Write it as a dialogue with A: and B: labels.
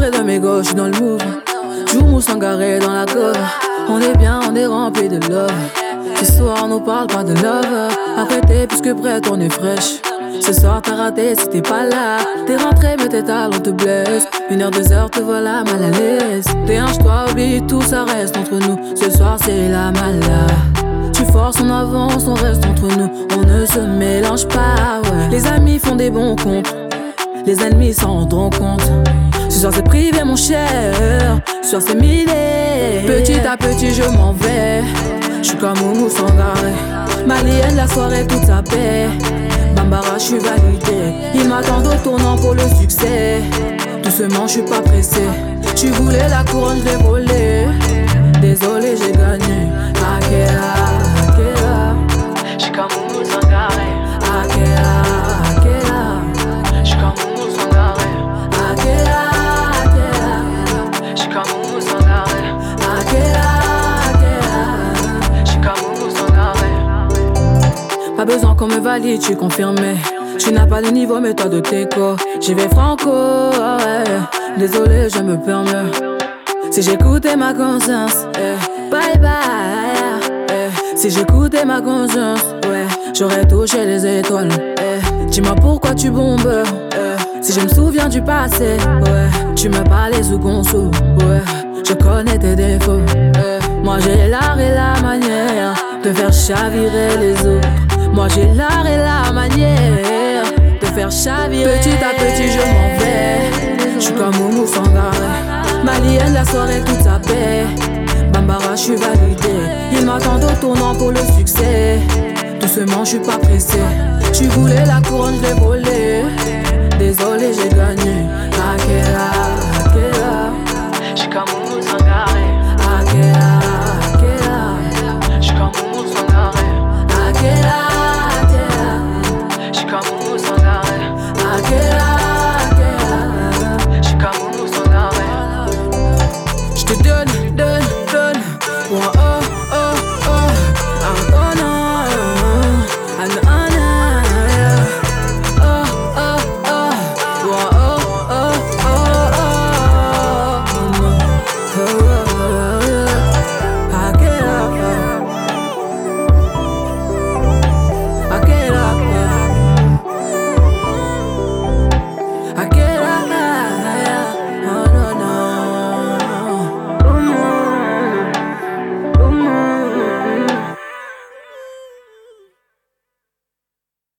A: c'est de mes gauches, dans le move. Joue Sangaré dans la cover. On est bien, on est rempli de love. Ce soir on nous parle pas de love. Après t'es plus que prête, on est fraîche. Ce soir t'as raté si t'es pas là. T'es rentré mais tes talons te blessent. 1 heure, 2 heures te voilà mal à l'aise. Déhanche-toi, oublie tout, ça reste entre nous. Ce soir c'est la mala. Tu forces, on avance, on reste entre nous. On ne se mélange pas, ouais. Les amis font des bons comptes. Les ennemis s'en rendront compte. Ce soir c'est privé mon cher. Ce soir c'est miné. Petit à petit je m'en vais. J'suis comme Oumou Sangaré. Malienne la soirée toute sa paix. Bambara j'suis validé. Ils m'attendent au tournant pour le succès. Doucement j'suis pas pressé. Tu voulais la couronne, je l'ai volée. Désolé j'ai gagné. Akela, Akela. J'suis comme Oumou Sangaré. Akela, Akela. J'suis comme Oumou Sangaré. Akela, Akela. J'suis comme Oumou Sangaré. Akela, Akela. J'suis comme Oumou Sangaré. Pas besoin qu'on me valide, j'suis confirmé. Tu n'as pas de niveau, mais toi de tes corps. J'y vais franco, ouais. Désolé, je me permets. Si j'écoutais ma conscience, bye bye. Si j'écoutais ma conscience, ouais, j'aurais touché les étoiles. Dis-moi pourquoi tu bombes. Si je me souviens du passé, ouais, tu me parlais sous conso, ouais. Je connais tes défauts. Moi j'ai l'art et la manière de faire chavirer les autres. Moi j'ai l'art et la manière de faire chavirer. Petit à petit je m'en vais. J'suis comme Oumou Sangaré. Malienne la soirée toute sa paix. Bambara j'suis validé. Ils m'attendent au tournant pour le succès. Doucement j'suis pas pressé. Tu voulais la couronne, je l'ai volée.